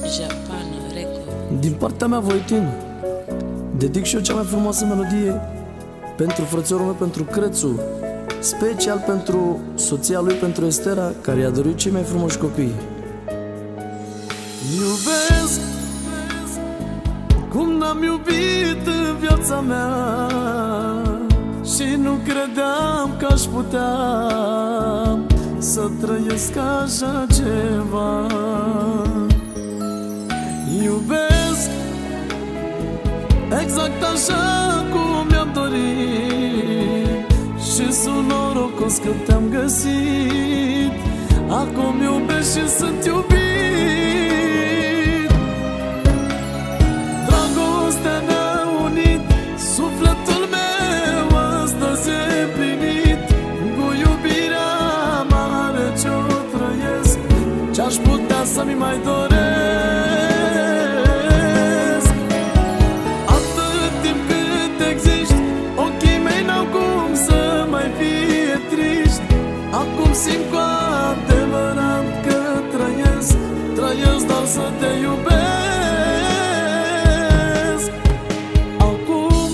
Japan Record. Din partea mea, Voitin, dedic și eu cea mai frumoasă melodie pentru frățiorul meu, pentru Crețu, special pentru soția lui, pentru Estera, care i-a dorit cei mai frumoși copii. Iubesc cum n-am iubit în viața mea și nu credeam că aș putea să trăiesc așa ceva. Iubesc exact așa cum mi-am dorit și sunt norocos că te-am găsit. Acum iubesc și sunt iubit. Dragostea ne-a unit, sufletul meu astăzi e plinit. Cu iubirea mare ce-o trăiesc, ce-aș putea să-mi mai doresc. Atât timp cât existi, ochii mei n-au cum să mai fie triști. Acum simt cu adevărat că trăiesc, trăiesc doar să te iubesc. Acum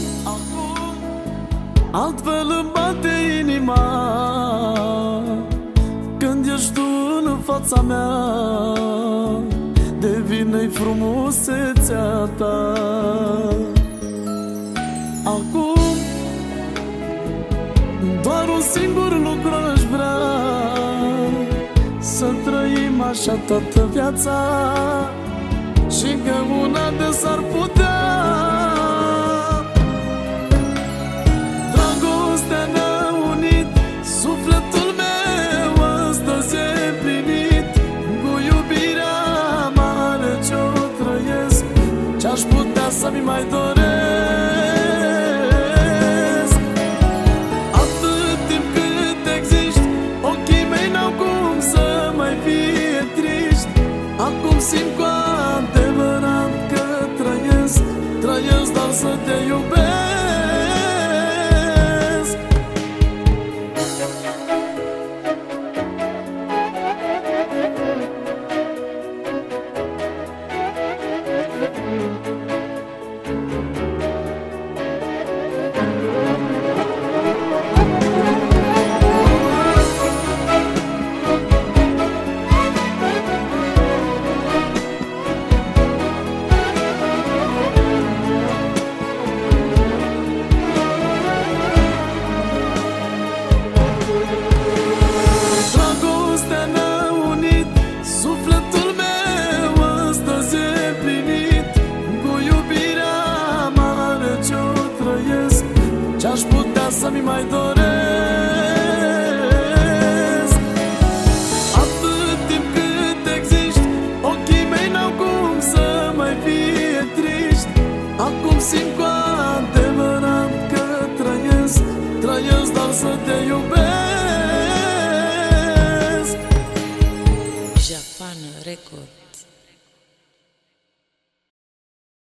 altfel îmi bate inima când ești tu în fața mea. Devine-i frumusețea ta. Acum doar un singur lucru aș vrea, să trăim așa toată viața și că una de s-ar putea. Dragostea ne-a unit, sufletul meu astăzi e plinit. Cu iubirea mare ce-o trăiesc, ce-aș putea să-mi mai doresc. Atât timp cât existi, ochii mei n-au cum să mai fie triști. Acum simt cu adevărat că trăiesc, trăiesc doar să te iubesc. Ce-aș putea să-mi mai doresc. Atât timp cât existi, ochii mei n-au cum să mai fie triști. Acum simt cu adevărat că trăiesc, trăiesc doar să te iubesc.